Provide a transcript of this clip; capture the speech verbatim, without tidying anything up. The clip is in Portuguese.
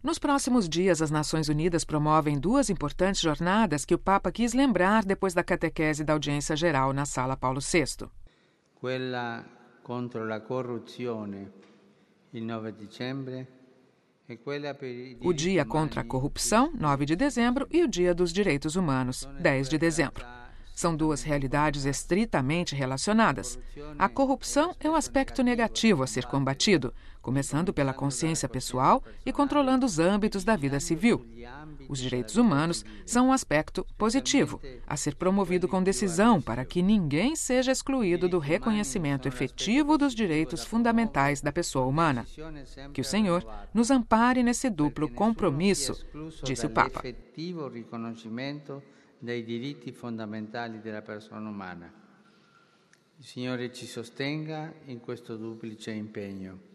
Nos próximos dias, as Nações Unidas promovem duas importantes jornadas que o Papa quis lembrar depois da catequese da audiência geral na Sala Paulo sexto. Quella contro la corruzione, il nove di dicembre, e quella per i O Dia contra a Corrupção, nove de dezembro, e o Dia dos Direitos Humanos, dez de dezembro. São duas realidades estritamente relacionadas. A corrupção é um aspecto negativo a ser combatido, começando pela consciência pessoal e controlando os âmbitos da vida civil. Os direitos humanos são um aspecto positivo, a ser promovido com decisão para que ninguém seja excluído do reconhecimento efetivo dos direitos fundamentais da pessoa humana. Que o Senhor nos ampare nesse duplo compromisso, disse o Papa. dei diritti fondamentali della persona umana. Il Signore ci sostenga in questo duplice impegno.